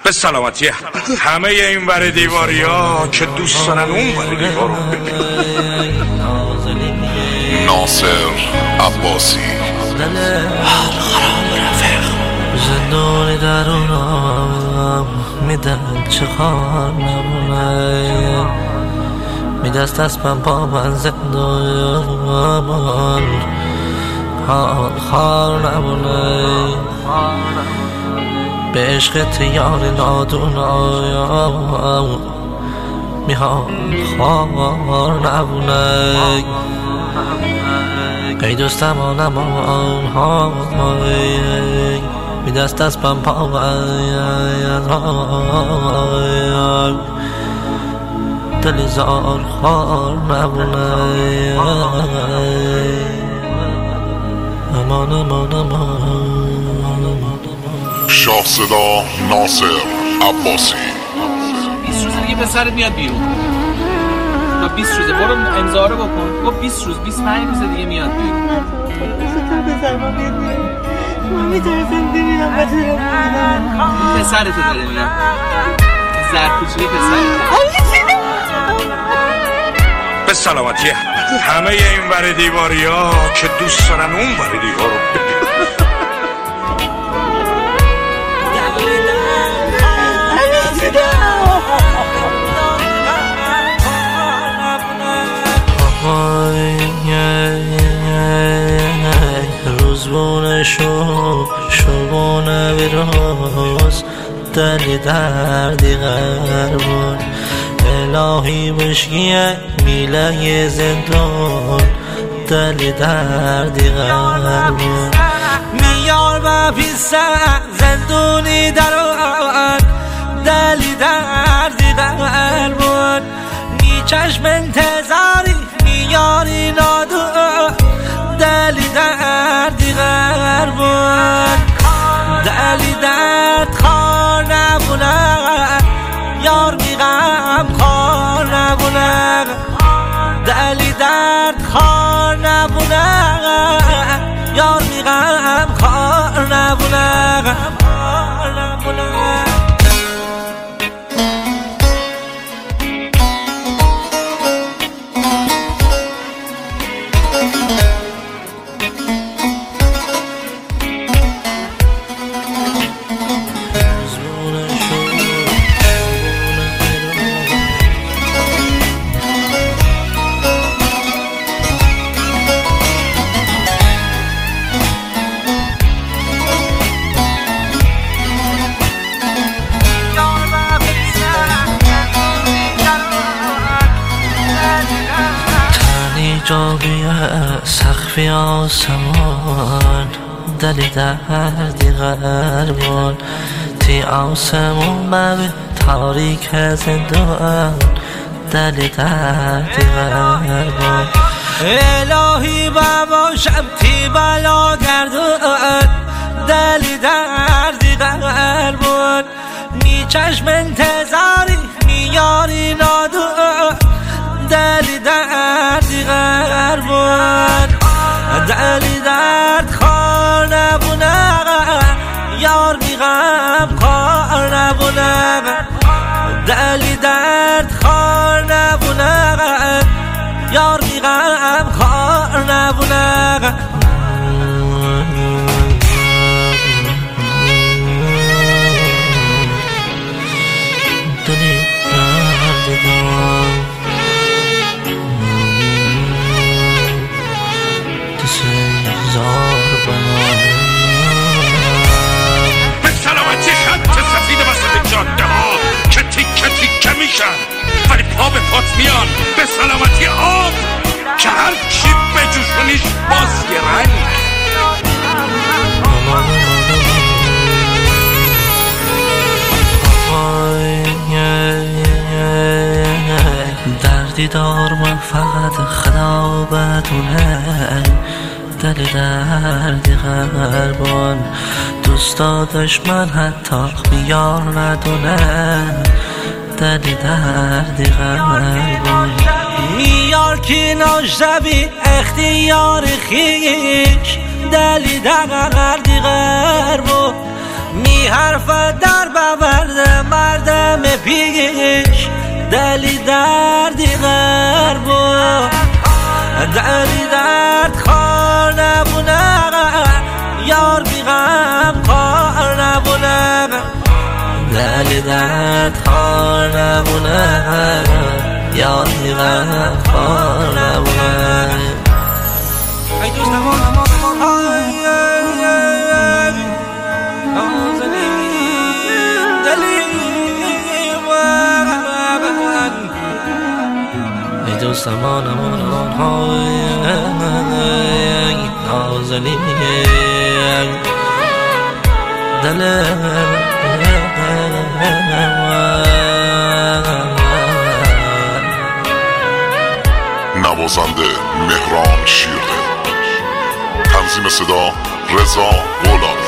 به سلامتی همه این ور دیواری ها که دوست دارن اون ور دیوار رو ببین. ناصر عباسی حال خراب رفیق زندانی درونم میدن چه خار نمونه میدست از من با من زندان حال خار نمونه به عشق یار نادونم میحال خار نمونه ای دوستم آنمان های می دست از من پا دل زار خار نمونه امان امان امان شاه صدا ناصر عباسی 20 روز دیگه پسرت میاد بیرون. تا 20 روزه برو امضا رو بکن. گفت 20 روز 25 روز دیگه میاد بیرون. پسرتو داره میاد. زرکوچی پسرت. به سلامتی همه این ور دیواری ها که دوست دارن اون ور دیوار رو ببین. روزبونه شبونه بیروز دلی دردی غربون الهی بشگیه میله زندون دلی دردی غربون میار و پیسه زندونی درون دلی دردی غربون می چشم انتظاری میاری نادون دلی دردی غربون دلی درد خار نبونه یار میغم خار نبونه دلی درد خار نبونه یار میغم خار نبونه جاوی سقفی آسمان دلی دردی غربان تی آسمون ببی تاریک زندان دلی دردی غربان الهی بباشم تی بلا گردون دلی دردی غربان می چشم انتظاری میاری نادون دلی دردی غربون دلی درد خار نبونه یار میغم خار نبونه دلی درد خار نبونه یار میغم خار نبونه دلی دردی غربون به سلامتی خط سفید وسط جاده ها که تیکه تیکه میشن ولی پا به پات میان. به سلامتی آب که هر چی بجوشونیش باز یه رنگ. دردی دار من فقط خدا بدونه دل دردی غربان دوست دادش من حتی بیار ندونه دل دردی غربان میار که ناشتبی اختیار خیش دلی دردی غربان می حرف در ببرده پیش دلی دردی غربو دلی درد خار نبونه یار بی غم خار نبونه دلی درد خار نبونه یار بی غم خار نبونه ای دوست زمان های نازلی دل نوازنده مهران شیرده، تنظیم صدا رضا غلام.